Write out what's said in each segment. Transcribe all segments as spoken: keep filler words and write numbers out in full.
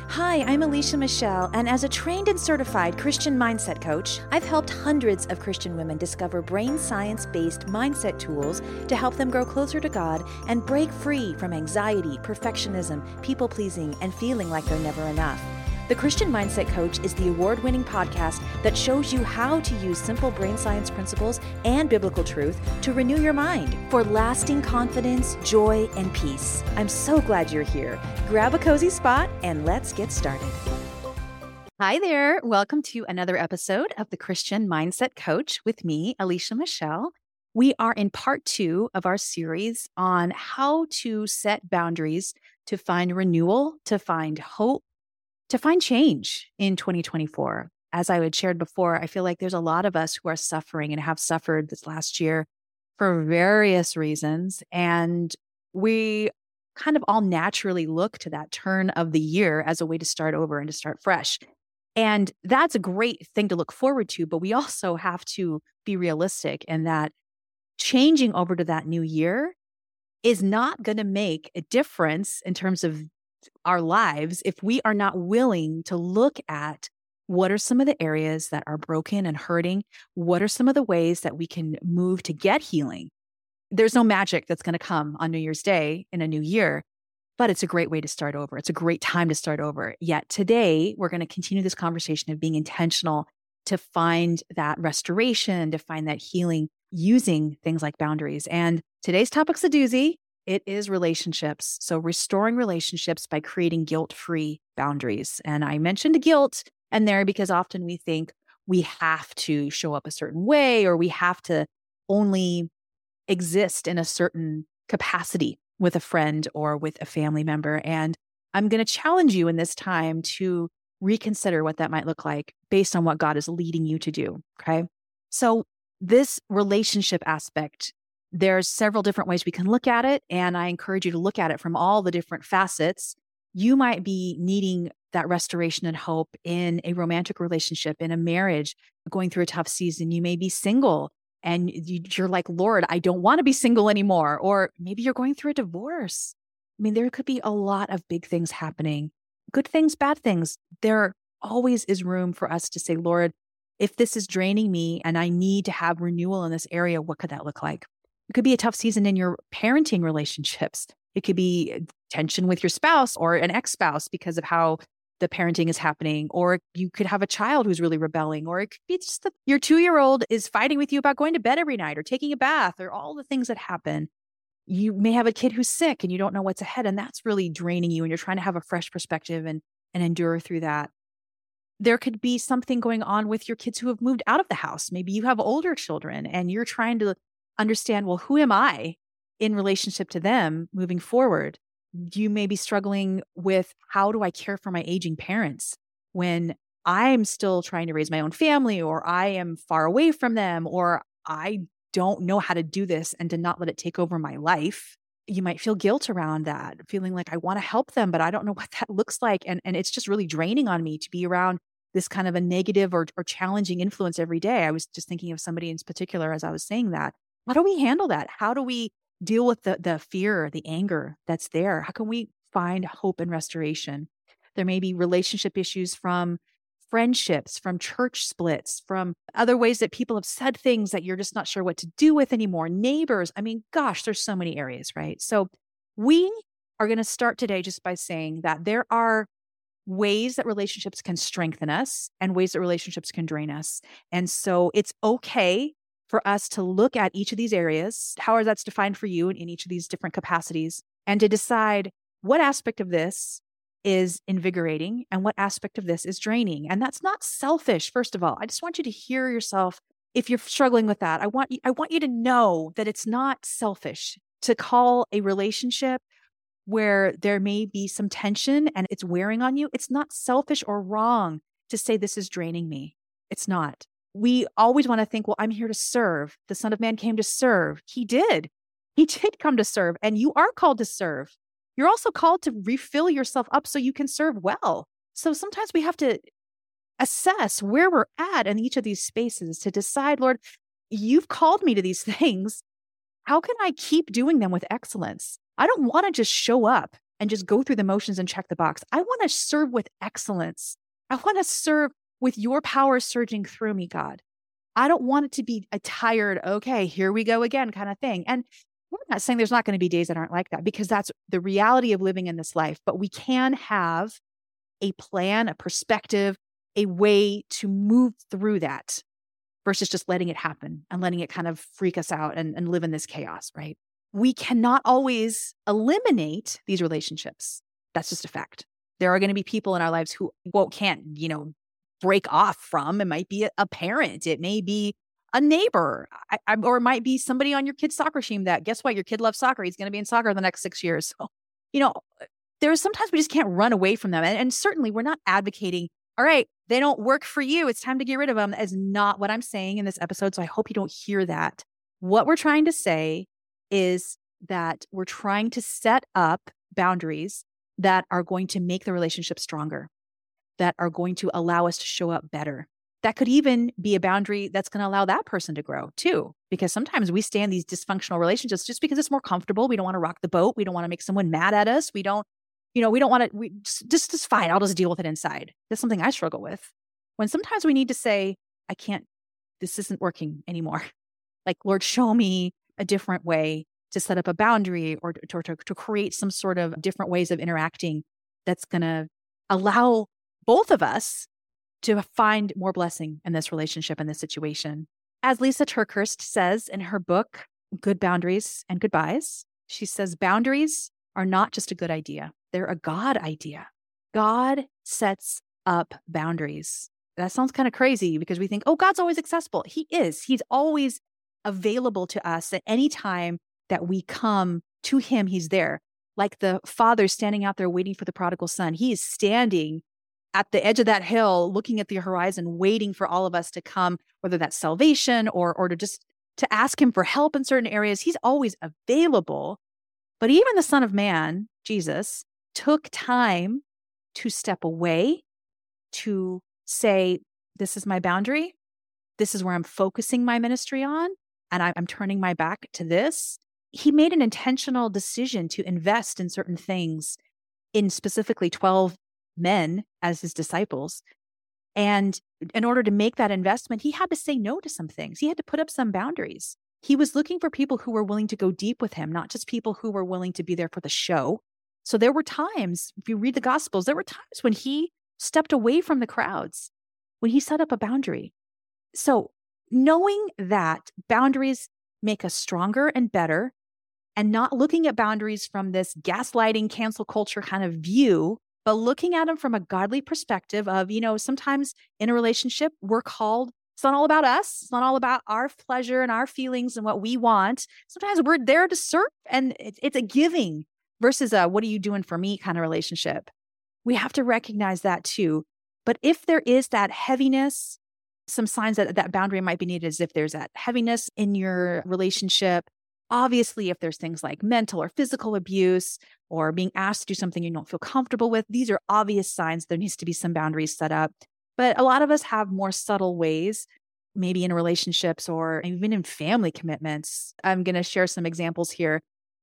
Hi, I'm Alicia Michelle, and as a trained and certified Christian mindset coach, I've helped hundreds of Christian women discover brain science-based mindset tools to help them grow closer to God and break free from anxiety, perfectionism, people-pleasing, and feeling like they're never enough. The Christian Mindset Coach is the award-winning podcast that shows you how to use simple brain science principles and biblical truth to renew your mind for lasting confidence, joy, and peace. I'm so glad you're here. Grab a cozy spot and let's get started. Hi there. Welcome to another episode of the Christian Mindset Coach with me, Alicia Michelle. We are in part two of our series on how to set boundaries to find renewal, to find hope, to find change in twenty twenty-four. As I had shared before, I feel like there's a lot of us who are suffering and have suffered this last year for various reasons. And we kind of all naturally look to that turn of the year as a way to start over and to start fresh. And that's a great thing to look forward to, but we also have to be realistic in that changing over to that new year is not going to make a difference in terms of our lives if we are not willing to look at what are some of the areas that are broken and hurting. What are some of the ways that we can move to get healing? There's no magic that's going to come on New Year's Day in a new year, but it's a great way to start over. It's a great time to start over. Yet today, we're going to continue this conversation of being intentional to find that restoration, to find that healing using things like boundaries. And today's topic's a doozy. It is relationships. So restoring relationships by creating guilt-free boundaries. And I mentioned guilt in there because often we think we have to show up a certain way or we have to only exist in a certain capacity with a friend or with a family member. And I'm going to challenge you in this time to reconsider what that might look like based on what God is leading you to do. Okay. So this relationship aspect, there's several different ways we can look at it, and I encourage you to look at it from all the different facets. You might be needing that restoration and hope in a romantic relationship, in a marriage, going through a tough season. You may be single and you're like, Lord, I don't want to be single anymore. Or maybe you're going through a divorce. I mean, there could be a lot of big things happening, good things, bad things. There always is room for us to say, Lord, if this is draining me and I need to have renewal in this area, what could that look like? It could be a tough season in your parenting relationships. It could be tension with your spouse or an ex-spouse because of how the parenting is happening. Or you could have a child who's really rebelling. Or it could be just that your two-year-old is fighting with you about going to bed every night or taking a bath or all the things that happen. You may have a kid who's sick and you don't know what's ahead, and that's really draining you, and you're trying to have a fresh perspective and, and endure through that. There could be something going on with your kids who have moved out of the house. Maybe you have older children and you're trying to understand, well, who am I in relationship to them moving forward? You may be struggling with, how do I care for my aging parents when I'm still trying to raise my own family, or I am far away from them, or I don't know how to do this and to not let it take over my life. You might feel guilt around that, feeling like I want to help them, but I don't know what that looks like. And, and it's just really draining on me to be around this kind of a negative or, or challenging influence every day. I was just thinking of somebody in particular as I was saying that. How do we handle that? How do we deal with the, the fear, the anger that's there? How can we find hope and restoration? There may be relationship issues from friendships, from church splits, from other ways that people have said things that you're just not sure what to do with anymore. Neighbors. I mean, gosh, there's so many areas, right? So we are going to start today just by saying that there are ways that relationships can strengthen us and ways that relationships can drain us. And so it's okay for us to look at each of these areas, however that's defined for you in, in each of these different capacities, and to decide what aspect of this is invigorating and what aspect of this is draining. And that's not selfish, first of all. I just want you to hear yourself. If you're struggling with that, I want you, I want you to know that it's not selfish to call a relationship where there may be some tension and it's wearing on you. It's not selfish or wrong to say, this is draining me. It's not. We always want to think, well, I'm here to serve. The Son of Man came to serve. He did. He did come to serve, and you are called to serve. You're also called to refill yourself up so you can serve well. So sometimes we have to assess where we're at in each of these spaces to decide, Lord, you've called me to these things. How can I keep doing them with excellence? I don't want to just show up and just go through the motions and check the box. I want to serve with excellence. I want to serve with your power surging through me, God. I don't want it to be a tired, okay, here we go again kind of thing. And we're not saying there's not going to be days that aren't like that, because that's the reality of living in this life. But we can have a plan, a perspective, a way to move through that versus just letting it happen and letting it kind of freak us out and, and live in this chaos, right? We cannot always eliminate these relationships. That's just a fact. There are going to be people in our lives who well, can't, you know, break off from. It might be a, a parent. It may be a neighbor, I, I, or it might be somebody on your kid's soccer team that, guess what? Your kid loves soccer. He's going to be in soccer the next six years. So, you know, there's sometimes we just can't run away from them. And, and certainly we're not advocating, all right, they don't work for you, it's time to get rid of them. That is not what I'm saying in this episode. So I hope you don't hear that. What we're trying to say is that we're trying to set up boundaries that are going to make the relationship stronger, that are going to allow us to show up better. That could even be a boundary that's going to allow that person to grow too, because sometimes we stay in these dysfunctional relationships just because it's more comfortable. We don't want to rock the boat. We don't want to make someone mad at us. We don't, you know, we don't want to, we just, just, just fine. I'll just deal with it inside. That's something I struggle with. When sometimes we need to say, I can't, this isn't working anymore. Like, Lord, show me a different way to set up a boundary or to, to, to create some sort of different ways of interacting that's going to allow both of us to find more blessing in this relationship, in this situation. As Lisa TerKeurst says in her book, Good Boundaries and Goodbyes, she says, boundaries are not just a good idea. They're a God idea. God sets up boundaries. That sounds kind of crazy because we think, oh, God's always accessible. He is. He's always available to us at any time that we come to him. He's there. Like the father standing out there waiting for the prodigal son. He is standing at the edge of that hill, looking at the horizon, waiting for all of us to come, whether that's salvation or, or to just to ask him for help in certain areas. He's always available. But even the Son of Man, Jesus, took time to step away, to say, this is my boundary. This is where I'm focusing my ministry on, and I'm turning my back to this. He made an intentional decision to invest in certain things, in specifically twelve men as his disciples. And in order to make that investment, he had to say no to some things. He had to put up some boundaries. He was looking for people who were willing to go deep with him, not just people who were willing to be there for the show. So there were times, if you read the Gospels, there were times when he stepped away from the crowds, when he set up a boundary. So knowing that boundaries make us stronger and better, and not looking at boundaries from this gaslighting, cancel culture kind of view, but looking at them from a godly perspective of, you know, sometimes in a relationship, we're called, it's not all about us. It's not all about our pleasure and our feelings and what we want. Sometimes we're there to serve, and it's, it's a giving versus a, what are you doing for me kind of relationship. We have to recognize that too. But if there is that heaviness, some signs that that boundary might be needed is if there's that heaviness in your relationship. Obviously, if there's things like mental or physical abuse or being asked to do something you don't feel comfortable with, these are obvious signs there needs to be some boundaries set up. But a lot of us have more subtle ways, maybe in relationships or even in family commitments. I'm going to share some examples here.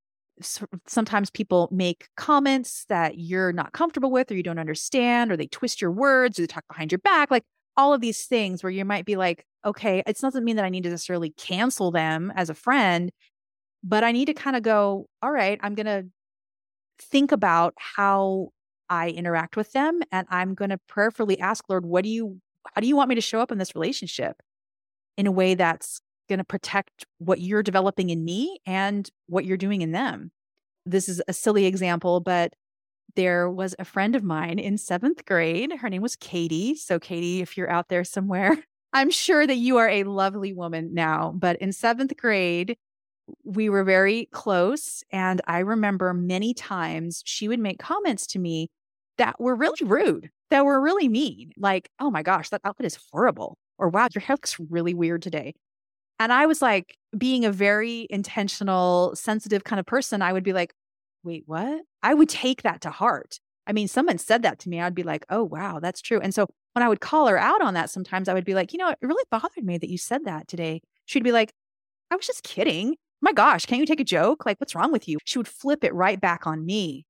Sometimes people make comments that you're not comfortable with or you don't understand, or they twist your words or they talk behind your back, like all of these things where you might be like, okay, it doesn't mean that I need to necessarily cancel them as a friend, but I need to kind of go, all right, I'm going to think about how I interact with them. And I'm going to prayerfully ask, Lord, what do you, how do you want me to show up in this relationship in a way that's going to protect what you're developing in me and what you're doing in them? This is a silly example, but there was a friend of mine in seventh grade. Her name was Katie. So Katie, if you're out there somewhere, I'm sure that you are a lovely woman now. But in seventh grade, we were very close. And I remember many times she would make comments to me that were really rude, that were really mean. Like, oh my gosh, that outfit is horrible. Or wow, your hair looks really weird today. And I was like, being a very intentional, sensitive kind of person, I would be like, wait, what? I would take that to heart. I mean, someone said that to me. I'd be like, oh, wow, that's true. And so when I would call her out on that, sometimes I would be like, you know, it really bothered me that you said that today. She'd be like, I was just kidding. My gosh, can't you take a joke? Like, what's wrong with you? She would flip it right back on me.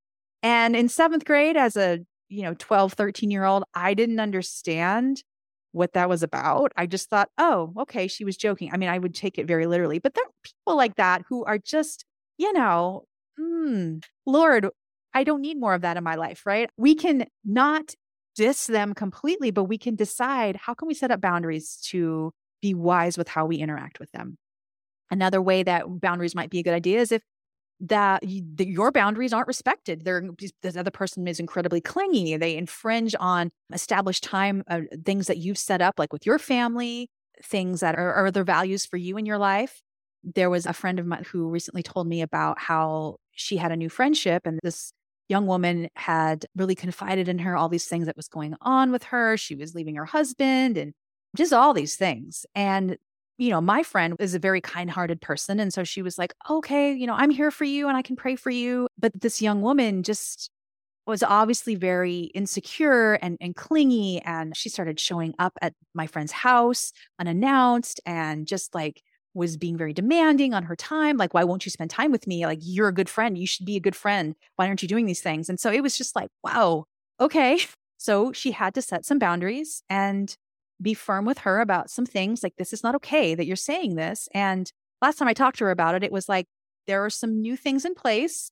And in seventh grade, as a, you know, twelve, thirteen year old, I didn't understand what that was about. I just thought, oh, okay, she was joking. I mean, I would take it very literally, but there are people like that who are just, you know, mm, Lord, I don't need more of that in my life, right? We can not diss them completely, but we can decide how can we set up boundaries to be wise with how we interact with them. Another way that boundaries might be a good idea is if that, you, that your boundaries aren't respected. They're, this other person is incredibly clingy. They infringe on established time, uh, things that you've set up, like with your family, things that are, are other values for you in your life. There was a friend of mine who recently told me about how she had a new friendship, and this young woman had really confided in her all these things that was going on with her. She was leaving her husband and just all these things. And you know, my friend is a very kind-hearted person. And so she was like, okay, you know, I'm here for you and I can pray for you. But this young woman just was obviously very insecure and, and clingy. And she started showing up at my friend's house unannounced and just like was being very demanding on her time. Like, why won't you spend time with me? Like, you're a good friend. You should be a good friend. Why aren't you doing these things? And so it was just like, wow, okay. So she had to set some boundaries and be firm with her about some things, like, this is not okay that you're saying this. And last time I talked to her about it, it was like, there are some new things in place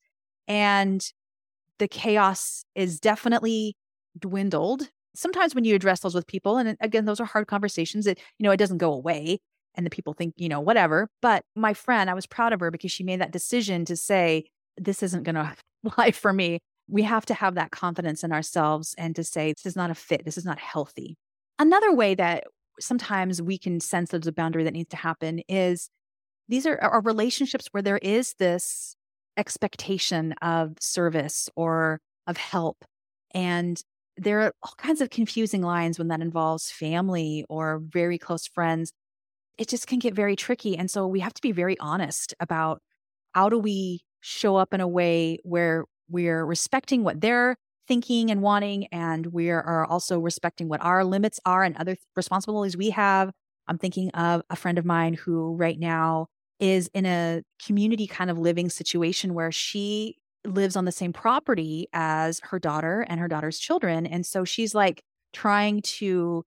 and the chaos is definitely dwindled. Sometimes when you address those with people, and again, those are hard conversations, it, you know, it doesn't go away and the people think, you know, whatever. But my friend, I was proud of her because she made that decision to say, this isn't going to fly for me. We have to have that confidence in ourselves and to say, this is not a fit. This is not healthy. Another way that sometimes we can sense there's a boundary that needs to happen is these are, are relationships where there is this expectation of service or of help. And there are all kinds of confusing lines when that involves family or very close friends. It just can get very tricky. And so we have to be very honest about how do we show up in a way where we're respecting what they're thinking and wanting, and we are also respecting what our limits are and other responsibilities we have. I'm thinking of a friend of mine who right now is in a community kind of living situation where she lives on the same property as her daughter and her daughter's children. And so she's like trying to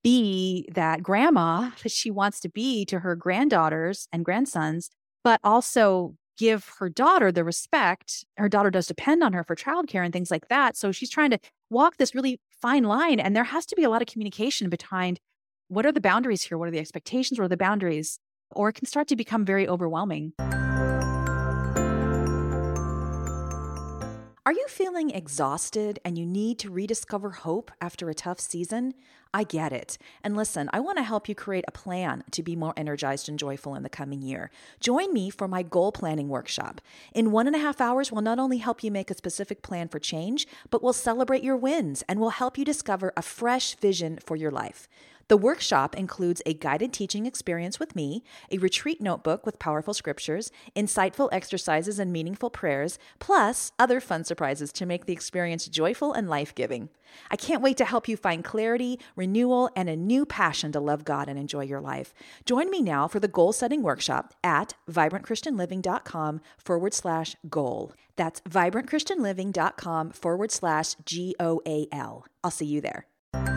be that grandma that she wants to be to her granddaughters and grandsons, but also give her daughter the respect. Her daughter does depend on her for childcare and things like that. So she's trying to walk this really fine line. And there has to be a lot of communication behind what are the boundaries here? What are the expectations? What are the boundaries? Or it can start to become very overwhelming. Are you feeling exhausted and you need to rediscover hope after a tough season? I get it. And listen, I want to help you create a plan to be more energized and joyful in the coming year. Join me for my goal planning workshop. In one and a half hours, we'll not only help you make a specific plan for change, but we'll celebrate your wins and we'll help you discover a fresh vision for your life. The workshop includes a guided teaching experience with me, a retreat notebook with powerful scriptures, insightful exercises and meaningful prayers, plus other fun surprises to make the experience joyful and life-giving. I can't wait to help you find clarity, renewal, and a new passion to love God and enjoy your life. Join me now for the goal-setting workshop at vibrantchristianliving.com forward slash goal. That's vibrantchristianliving.com forward slash G O A L. I'll see you there.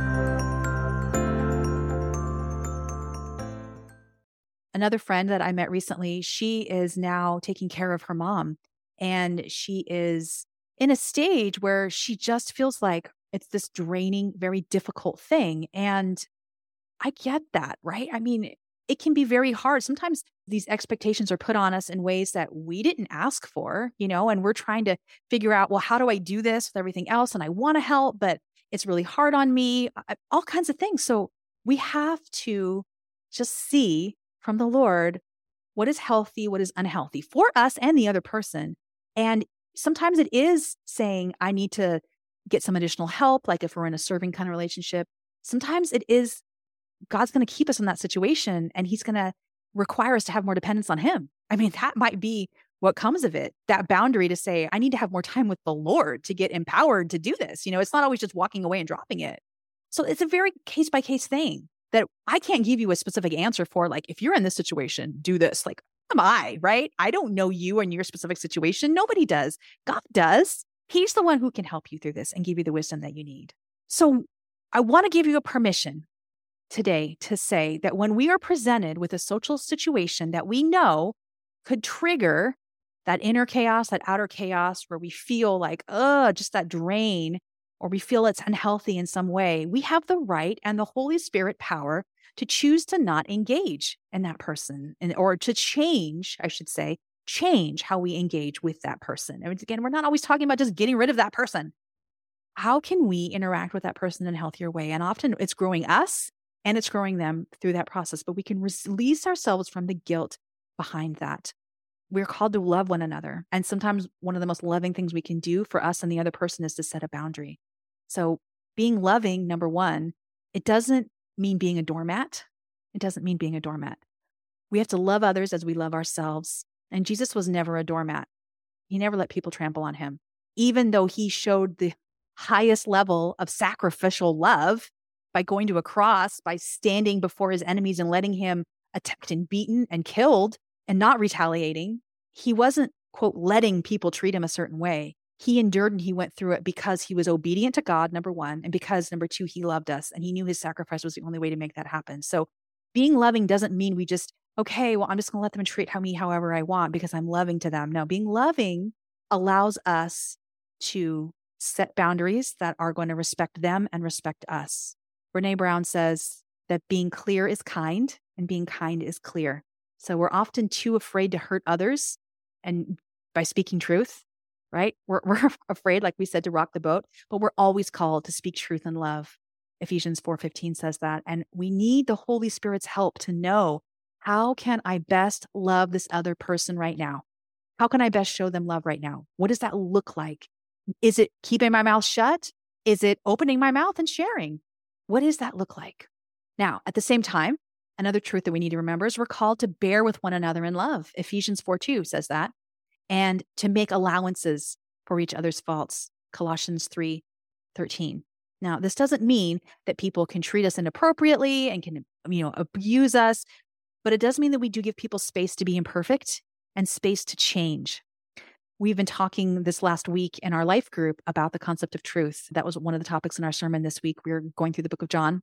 Another friend that I met recently, she is now taking care of her mom. And she is in a stage where she just feels like it's this draining, very difficult thing. And I get that, right? I mean, it can be very hard. Sometimes these expectations are put on us in ways that we didn't ask for, you know, and we're trying to figure out, well, how do I do this with everything else? And I want to help, but it's really hard on me, all kinds of things. So we have to just see from the Lord what is healthy, what is unhealthy for us and the other person. And sometimes it is saying, I need to get some additional help, like if we're in a serving kind of relationship. Sometimes it is God's going to keep us in that situation and he's going to require us to have more dependence on him. I mean, that might be what comes of it, that boundary to say, I need to have more time with the Lord to get empowered to do this. You know, it's not always just walking away and dropping it. So it's a very case by case thing that I can't give you a specific answer for. Like, if you're in this situation, do this. Like, am I, right? I don't know you and your specific situation. Nobody does. God does. He's the one who can help you through this and give you the wisdom that you need. So I want to give you a permission today to say that when we are presented with a social situation that we know could trigger that inner chaos, that outer chaos, where we feel like, ugh, just that drain, or we feel it's unhealthy in some way, we have the right and the Holy Spirit power to choose to not engage in that person, and or to change, I should say, change how we engage with that person. And again, we're not always talking about just getting rid of that person. How can we interact with that person in a healthier way? And often it's growing us and it's growing them through that process, but we can release ourselves from the guilt behind that. We're called to love one another. And sometimes one of the most loving things we can do for us and the other person is to set a boundary. So being loving, number one, it doesn't mean being a doormat. It doesn't mean being a doormat. We have to love others as we love ourselves. And Jesus was never a doormat. He never let people trample on him. Even though he showed the highest level of sacrificial love by going to a cross, by standing before his enemies and letting him attacked and beaten and killed and not retaliating, he wasn't, quote, letting people treat him a certain way. He endured and he went through it because he was obedient to God, number one, and because, number two, he loved us and he knew his sacrifice was the only way to make that happen. So being loving doesn't mean we just, okay, well, I'm just going to let them treat me however I want because I'm loving to them. No, being loving allows us to set boundaries that are going to respect them and respect us. Brene Brown says that being clear is kind and being kind is clear. So we're often too afraid to hurt others and by speaking truth, right? We're, we're afraid, like we said, to rock the boat, but we're always called to speak truth and love. Ephesians four fifteen says that. And we need the Holy Spirit's help to know, how can I best love this other person right now? How can I best show them love right now? What does that look like? Is it keeping my mouth shut? Is it opening my mouth and sharing? What does that look like? Now, at the same time, another truth that we need to remember is we're called to bear with one another in love. Ephesians four two says that. And to make allowances for each other's faults. Colossians three thirteen. Now, this doesn't mean that people can treat us inappropriately and can, you know, abuse us, but it does mean that we do give people space to be imperfect and space to change. We've been talking this last week in our life group about the concept of truth. That was one of the topics in our sermon this week. We were going through the book of John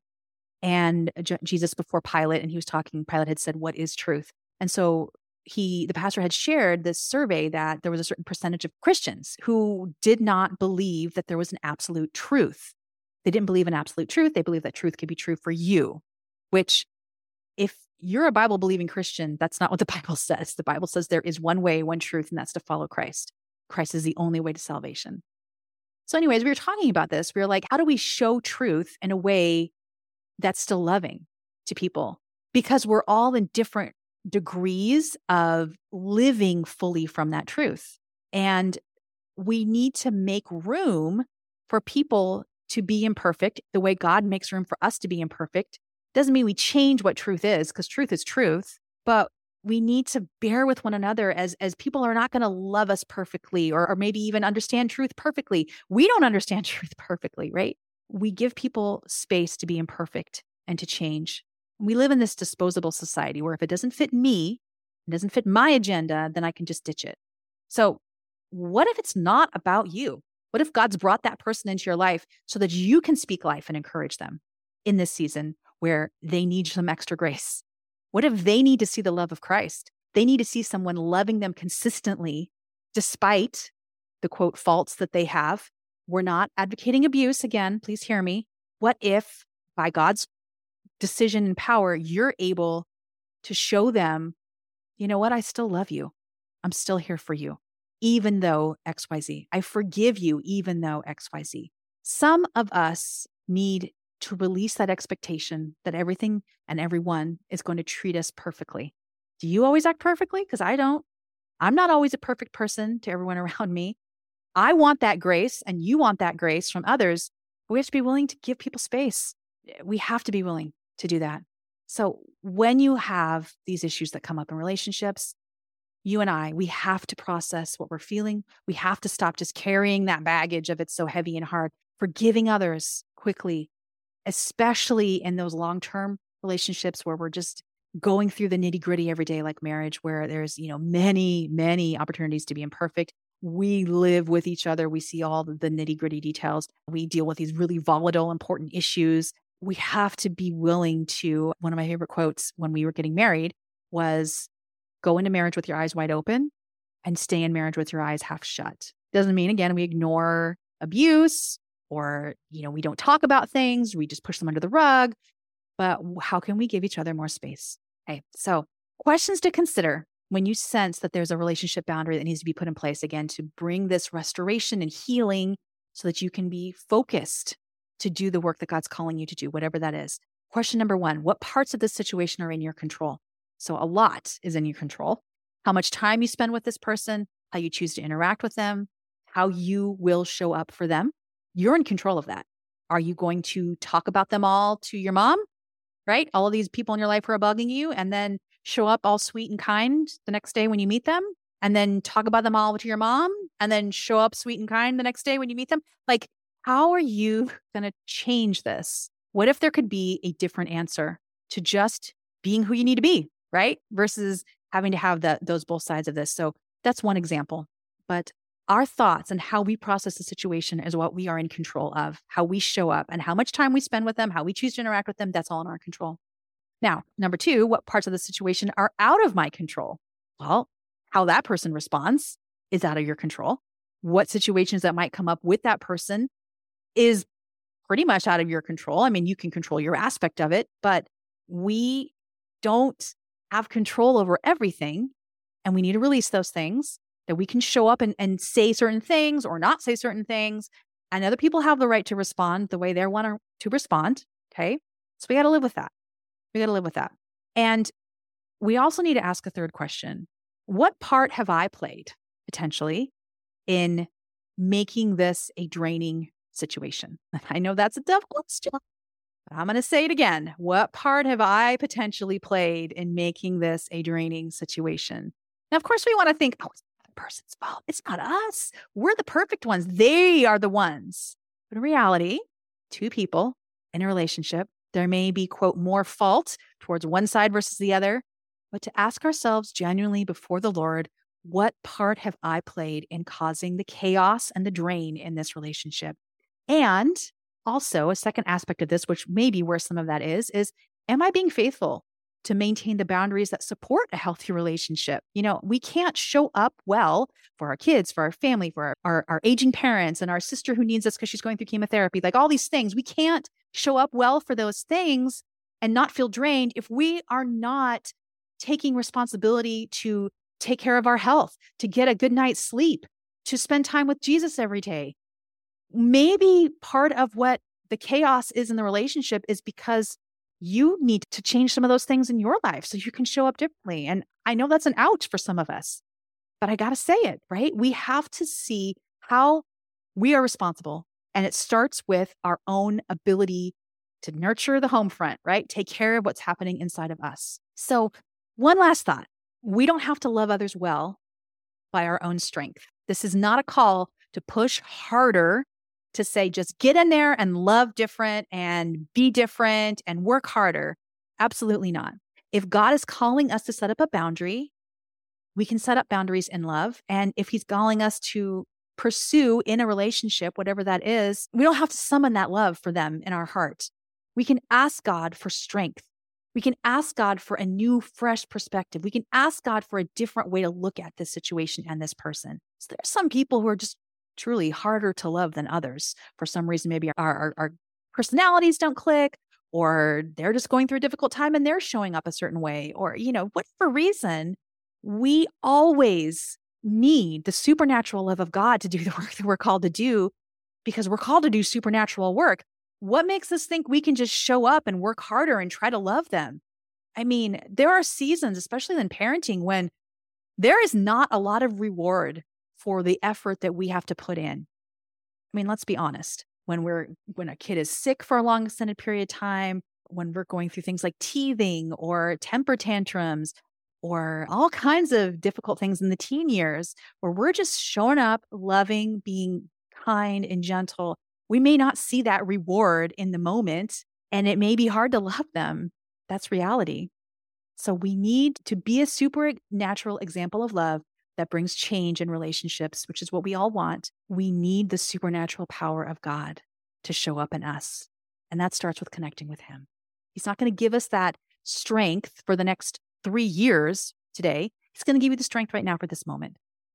and J- Jesus before Pilate, and he was talking, Pilate had said, what is truth? And so he, the pastor had shared this survey that there was a certain percentage of Christians who did not believe that there was an absolute truth. They didn't believe in absolute truth. They believed that truth could be true for you, which if you're a Bible-believing Christian, that's not what the Bible says. The Bible says there is one way, one truth, and that's to follow Christ. Christ is the only way to salvation. So anyways, we were talking about this. We were like, how do we show truth in a way that's still loving to people? Because we're all in different degrees of living fully from that truth. And we need to make room for people to be imperfect the way God makes room for us to be imperfect. Doesn't mean we change what truth is, because truth is truth, but we need to bear with one another as, as people are not going to love us perfectly or, or maybe even understand truth perfectly. We don't understand truth perfectly, right? We give people space to be imperfect and to change. We live in this disposable society where if it doesn't fit me, it doesn't fit my agenda, then I can just ditch it. So what if it's not about you? What if God's brought that person into your life so that you can speak life and encourage them in this season where they need some extra grace? What if they need to see the love of Christ? They need to see someone loving them consistently, despite the quote faults that they have. We're not advocating abuse. Again, please hear me. What if by God's decision and power, you're able to show them, you know what? I still love you. I'm still here for you, even though X Y Z. I forgive you, even though X Y Z. Some of us need to release that expectation that everything and everyone is going to treat us perfectly. Do you always act perfectly? Because I don't. I'm not always a perfect person to everyone around me. I want that grace and you want that grace from others. But we have to be willing to give people space. We have to be willing to do that. So when you have these issues that come up in relationships, you and I, we have to process what we're feeling. We have to stop just carrying that baggage of it's so heavy and hard. Forgiving others quickly, especially in those long-term relationships where we're just going through the nitty-gritty every day, like marriage, where there's, you know, many, many opportunities to be imperfect. we live with each other. We see all the nitty gritty details. We deal with these really volatile, important issues. We have to be willing to, one of my favorite quotes when we were getting married was, go into marriage with your eyes wide open and stay in marriage with your eyes half shut. Doesn't mean, again, we ignore abuse or, you know, we don't talk about things. We just push them under the rug. But how can we give each other more space? Okay. So questions to consider when you sense that there's a relationship boundary that needs to be put in place, again, to bring this restoration and healing so that you can be focused to do the work that God's calling you to do, whatever that is. Question number one, what parts of this situation are in your control? So a lot is in your control. How much time you spend with this person, how you choose to interact with them, how you will show up for them. You're in control of that. Are you going to talk about them all to your mom, right? All of these people in your life who are bugging you, and then show up all sweet and kind the next day when you meet them, and then talk about them all to your mom, and then show up sweet and kind the next day when you meet them? Like, how are you going to change this? What if there could be a different answer to just being who you need to be, right? Versus having to have that those both sides of this. So that's one example. But our thoughts and how we process the situation is what we are in control of. How we show up and how much time we spend with them, how we choose to interact with them, that's all in our control. Now, number two, what parts of the situation are out of my control? Well, how that person responds is out of your control. What situations that might come up with that person is pretty much out of your control. I mean, you can control your aspect of it, but we don't have control over everything. And we need to release those things, that we can show up and, and say certain things or not say certain things. And other people have the right to respond the way they want to respond. Okay. So we got to live with that. We got to live with that. And we also need to ask a third question. What part have I played potentially in making this a draining situation? I know that's a tough question, but I'm going to say it again. What part have I potentially played in making this a draining situation? Now, of course, we want to think, oh, it's not the person's fault. It's not us. We're the perfect ones. They are the ones. But in reality, two people in a relationship, there may be, quote, more fault towards one side versus the other. But to ask ourselves genuinely before the Lord, what part have I played in causing the chaos and the drain in this relationship? And also, a second aspect of this, which may be where some of that is, is am I being faithful to maintain the boundaries that support a healthy relationship? You know, we can't show up well for our kids, for our family, for our, our, our aging parents and our sister who needs us because she's going through chemotherapy, like all these things. We can't show up well for those things and not feel drained if we are not taking responsibility to take care of our health, to get a good night's sleep, to spend time with Jesus every day. Maybe part of what the chaos is in the relationship is because you need to change some of those things in your life so you can show up differently. And I know that's an ouch for some of us, but I got to say it, right? We have to see how we are responsible. And it starts with our own ability to nurture the home front, right? Take care of what's happening inside of us. So one last thought. We don't have to love others well by our own strength. This is not a call to push harder, to say, just get in there and love different and be different and work harder. Absolutely not. If God is calling us to set up a boundary, we can set up boundaries in love. And if he's calling us to pursue in a relationship, whatever that is, we don't have to summon that love for them in our heart. We can ask God for strength. We can ask God for a new, fresh perspective. We can ask God for a different way to look at this situation and this person. So there's some people who are just truly harder to love than others. For some reason, maybe our, our, our personalities don't click, or they're just going through a difficult time and they're showing up a certain way, or, you know, whatever reason. We always need the supernatural love of God to do the work that we're called to do, because we're called to do supernatural work. What makes us think we can just show up and work harder and try to love them? I mean, there are seasons, especially in parenting, when there is not a lot of reward for the effort that we have to put in. I mean, let's be honest. When we're when a kid is sick for a long extended period of time, when we're going through things like teething or temper tantrums or all kinds of difficult things in the teen years, where we're just showing up, loving, being kind and gentle, we may not see that reward in the moment, and it may be hard to love them. That's reality. So we need to be a supernatural example of love that brings change in relationships, which is what we all want, we need the supernatural power of God to show up in us. And that starts with connecting with him. He's not going to give us that strength for the next three years today. He's going to give you the strength right now for this moment.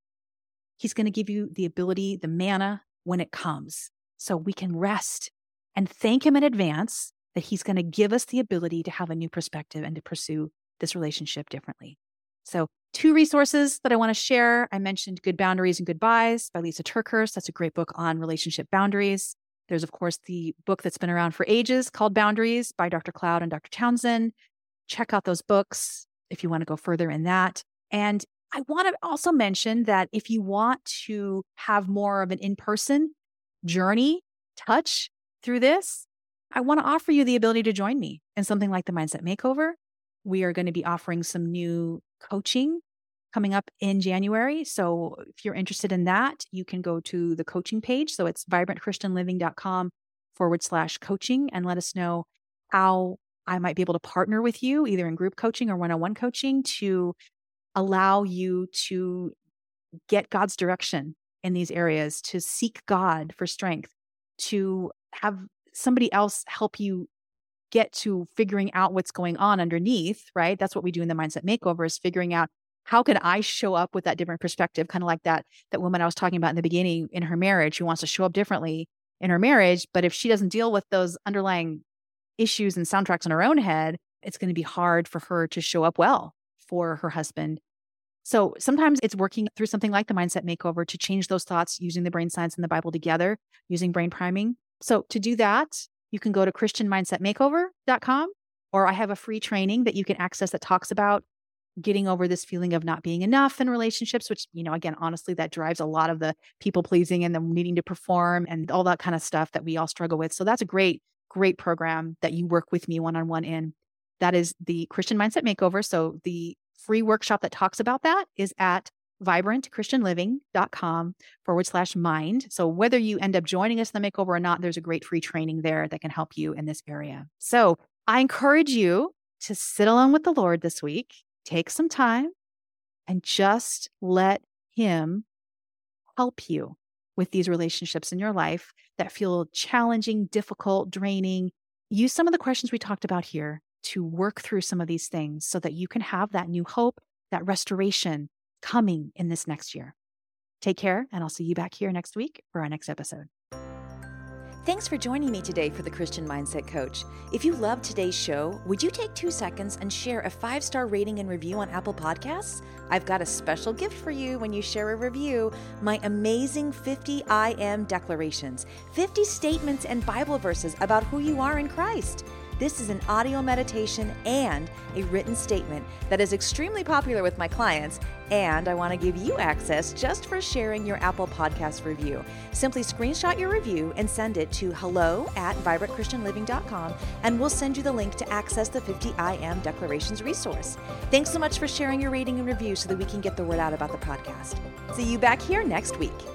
He's going to give you the ability, the manna when it comes, so we can rest and thank him in advance that he's going to give us the ability to have a new perspective and to pursue this relationship differently. So two resources that I want to share. I mentioned Good Boundaries and Goodbyes by Lisa TerKeurst. That's a great book on relationship boundaries. There's, of course, the book that's been around for ages called Boundaries by Doctor Cloud and Doctor Townsend. Check out those books if you want to go further in that. And I want to also mention that if you want to have more of an in-person journey, touch through this, I want to offer you the ability to join me in something like the Mindset Makeover. We are going to be offering some new coaching coming up in January. So if you're interested in that, you can go to the coaching page. So it's vibrantchristianliving.com forward slash coaching and let us know how I might be able to partner with you, either in group coaching or one-on-one coaching, to allow you to get God's direction in these areas, to seek God for strength, to have somebody else help you get to figuring out what's going on underneath, right? That's what we do in the Mindset Makeover, is figuring out how can I show up with that different perspective, kind of like that, that woman I was talking about in the beginning in her marriage who wants to show up differently in her marriage. But if she doesn't deal with those underlying issues and soundtracks in her own head, it's going to be hard for her to show up well for her husband. So sometimes it's working through something like the Mindset Makeover to change those thoughts using the brain science and the Bible together, using brain priming. So to do that, you can go to christian mindset makeover dot com, or I have a free training that you can access that talks about getting over this feeling of not being enough in relationships, which, you know, again, honestly, that drives a lot of the people pleasing and the needing to perform and all that kind of stuff that we all struggle with. So that's a great, great program that you work with me one-on-one in. That is the Christian Mindset Makeover. So the free workshop that talks about that is at vibrantchristianliving.com forward slash mind. So whether you end up joining us in the makeover or not, there's a great free training there that can help you in this area. So I encourage you to sit alone with the Lord this week, take some time, and just let him help you with these relationships in your life that feel challenging, difficult, draining. Use some of the questions we talked about here to work through some of these things so that you can have that new hope, that restoration coming in this next year. Take care, and I'll see you back here next week for our next episode. Thanks for joining me today for the Christian Mindset Coach. If you loved today's show, would you take two seconds and share a five-star rating and review on Apple Podcasts? I've got a special gift for you when you share a review, my amazing fifty I Am declarations, fifty statements and Bible verses about who you are in Christ. This is an audio meditation and a written statement that is extremely popular with my clients, and I want to give you access just for sharing your Apple Podcast review. Simply screenshot your review and send it to hello at vibrant christian living dot com, and we'll send you the link to access the fifty I Am Declarations resource. Thanks so much for sharing your rating and review so that we can get the word out about the podcast. See you back here next week.